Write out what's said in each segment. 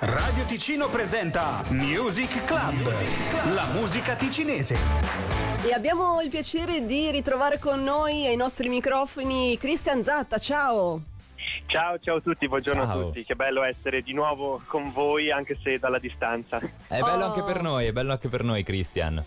Radio Ticino presenta Music Club, la musica ticinese. E abbiamo il piacere di ritrovare con noi ai nostri microfoni Christian Zatta, ciao! Ciao a tutti, buongiorno Ciao. a tutti, che bello essere di nuovo con voi anche se dalla distanza. È bello anche per noi, è bello anche per noi, Christian.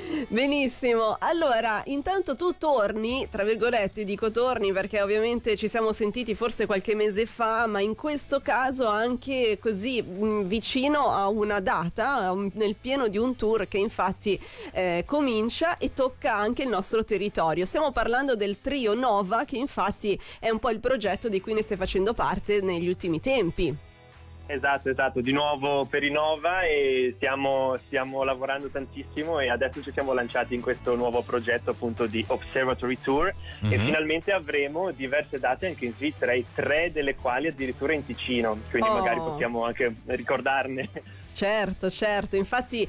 Benissimo, allora intanto tu torni, tra virgolette dico torni perché ovviamente ci siamo sentiti forse qualche mese fa, ma in questo caso anche così vicino a una data, nel pieno di un tour che infatti comincia e tocca anche il nostro territorio. Stiamo parlando del trio Nova, che infatti è un po' il progetto di cui ne stai facendo parte negli ultimi tempi. Esatto, di nuovo per Innova e stiamo lavorando tantissimo e adesso ci siamo lanciati in questo nuovo progetto appunto di Observatory Tour e finalmente avremo diverse date anche in Svizzera e 3 delle quali addirittura in Ticino, quindi magari possiamo anche ricordarne. Certo, infatti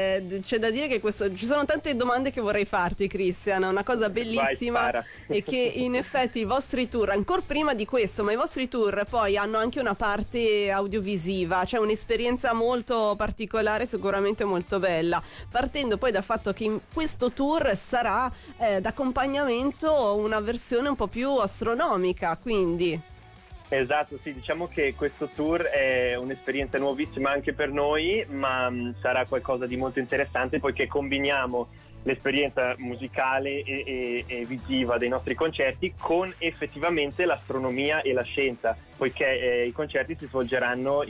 c'è da dire che ci sono tante domande che vorrei farti, Christian, una cosa bellissima è che in effetti i vostri tour, ancora prima di questo, ma i vostri tour poi hanno anche una parte audiovisiva, cioè un'esperienza molto particolare, sicuramente molto bella, partendo poi dal fatto che in questo tour sarà d'accompagnamento una versione un po' più astronomica, quindi... Esatto, sì, diciamo che questo tour è un'esperienza nuovissima anche per noi, ma sarà qualcosa di molto interessante poiché combiniamo l'esperienza musicale e visiva dei nostri concerti con effettivamente l'astronomia e la scienza, poiché i concerti si svolgeranno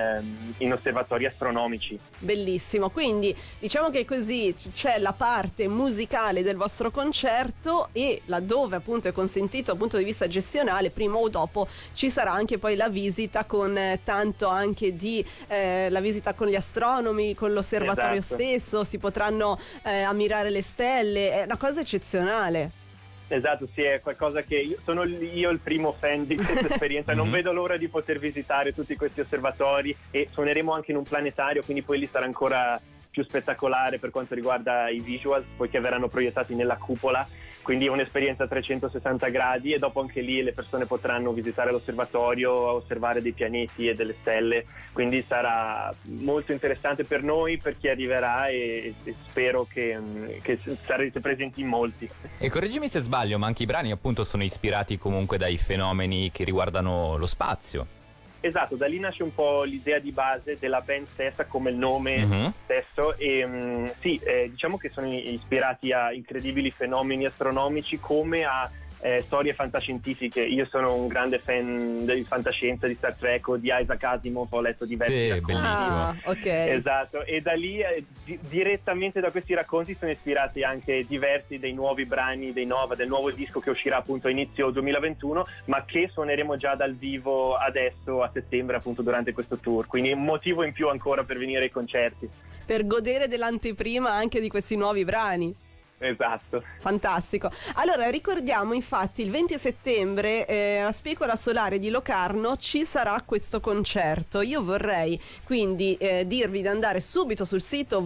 in osservatori astronomici. Bellissimo, quindi diciamo che così c'è la parte musicale del vostro concerto e laddove appunto è consentito dal punto di vista gestionale, prima o dopo ci sarà anche poi la visita con tanto anche di la visita con gli astronomi, con l'osservatorio stesso, si potranno ammirare le stelle, è una cosa eccezionale. Esatto, sì, è qualcosa che sono io il primo fan di questa esperienza, non vedo l'ora di poter visitare tutti questi osservatori e suoneremo anche in un planetario, quindi poi lì sarà ancora più spettacolare per quanto riguarda i visuals, poiché verranno proiettati nella cupola, quindi è un'esperienza a 360 gradi e dopo anche lì le persone potranno visitare l'osservatorio, osservare dei pianeti e delle stelle, quindi sarà molto interessante per noi, per chi arriverà e spero che sarete presenti in molti. E correggimi se sbaglio, ma anche i brani appunto sono ispirati comunque dai fenomeni che riguardano lo spazio. Esatto, da lì nasce un po' l'idea di base della band stessa, come il nome stesso, e diciamo che sono ispirati a incredibili fenomeni astronomici come a storie fantascientifiche. Io sono un grande fan di fantascienza, di Star Trek o di Isaac Asimov, ho letto diversi racconti. Bellissimo. Ok. Esatto, e da lì direttamente da questi racconti sono ispirati anche diversi dei nuovi brani dei Nova, del nuovo disco che uscirà appunto a inizio 2021, ma che suoneremo già dal vivo adesso a settembre appunto durante questo tour, quindi un motivo in più ancora per venire ai concerti. Per godere dell'anteprima anche di questi nuovi brani. Esatto. Fantastico. Allora ricordiamo infatti il 20 settembre alla Spicola Solare di Locarno ci sarà questo concerto. Io vorrei quindi dirvi di andare subito sul sito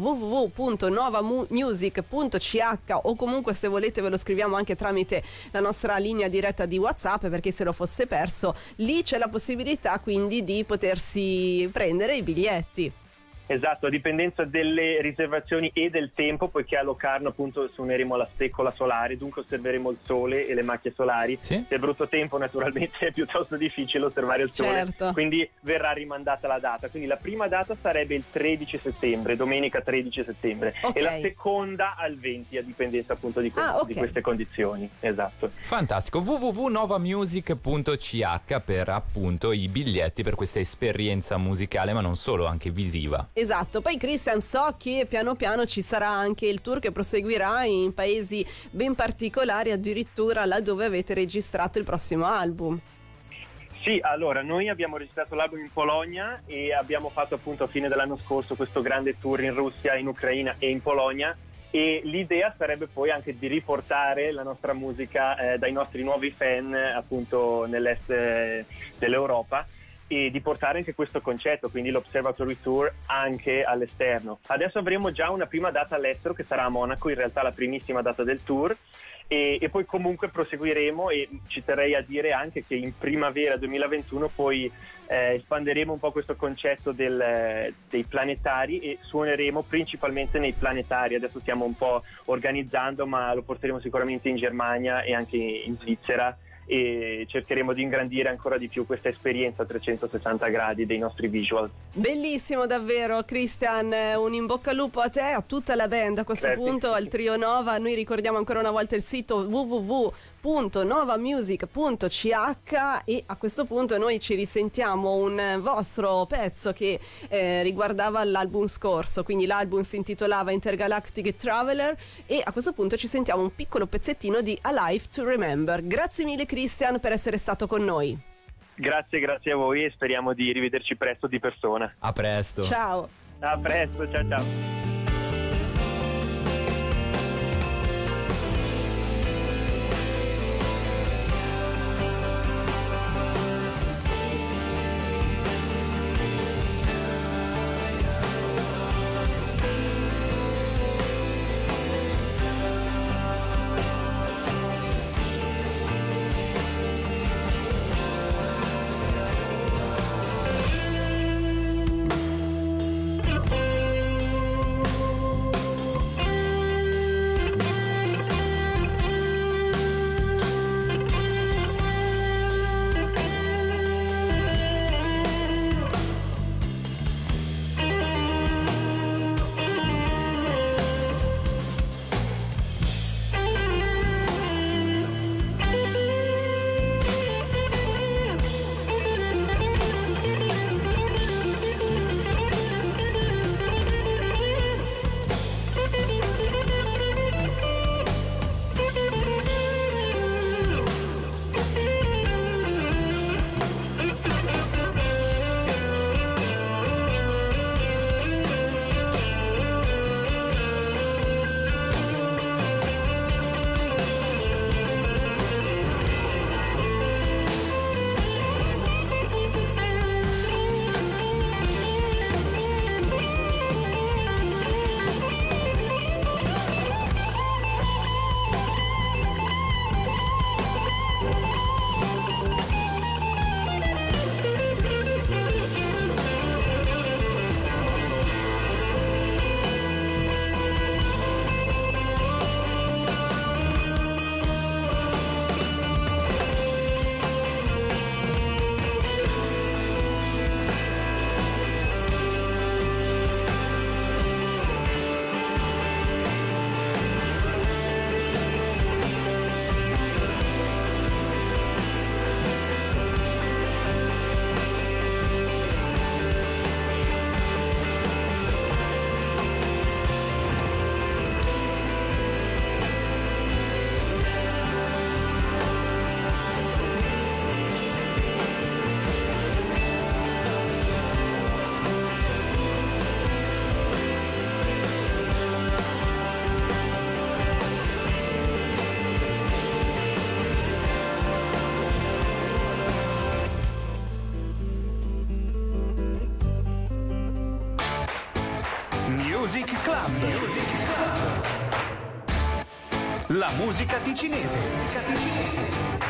www.novamusic.ch o comunque se volete ve lo scriviamo anche tramite la nostra linea diretta di WhatsApp, perché se lo fosse perso lì c'è la possibilità quindi di potersi prendere i biglietti. Esatto, a dipendenza delle riservazioni e del tempo, poiché a Locarno appunto suoneremo alla Spicola Solare, dunque osserveremo il sole e le macchie solari. Sì. Se è brutto tempo naturalmente è piuttosto difficile osservare il sole, certo. Quindi verrà rimandata la data. Quindi la prima data sarebbe il 13 settembre, domenica 13 settembre, e la seconda al 20, a dipendenza appunto di queste condizioni. Esatto. Fantastico, www.novamusic.ch per appunto i biglietti per questa esperienza musicale, ma non solo, anche visiva. Esatto, poi Christian, so che piano piano ci sarà anche il tour che proseguirà in paesi ben particolari, addirittura là dove avete registrato il prossimo album. Sì, allora noi abbiamo registrato l'album in Polonia e abbiamo fatto appunto a fine dell'anno scorso questo grande tour in Russia, in Ucraina e in Polonia, e l'idea sarebbe poi anche di riportare la nostra musica dai nostri nuovi fan appunto nell'est dell'Europa. e di portare anche questo concetto, quindi l'Observatory Tour, anche all'esterno. Adesso avremo già una prima data all'estero che sarà a Monaco, in realtà la primissima data del tour, e poi comunque proseguiremo, e ci terrei a dire anche che in primavera 2021 poi espanderemo un po' questo concetto dei planetari e suoneremo principalmente nei planetari. Adesso stiamo un po' organizzando, ma lo porteremo sicuramente in Germania e anche in Svizzera, e cercheremo di ingrandire ancora di più questa esperienza a 360 gradi dei nostri visual. Bellissimo davvero, Christian, un in bocca al lupo a te, a tutta la band a questo punto, al Trio Nova. Noi ricordiamo ancora una volta il sito www.novamusic.ch, e a questo punto noi ci risentiamo un vostro pezzo che riguardava l'album scorso, quindi l'album si intitolava Intergalactic Traveler, e a questo punto ci sentiamo un piccolo pezzettino di A Life to Remember. Grazie mille Christian per essere stato con noi. Grazie a voi, e speriamo di rivederci presto di persona. A presto. Ciao. A presto, ciao. Music Club. La musica ticinese.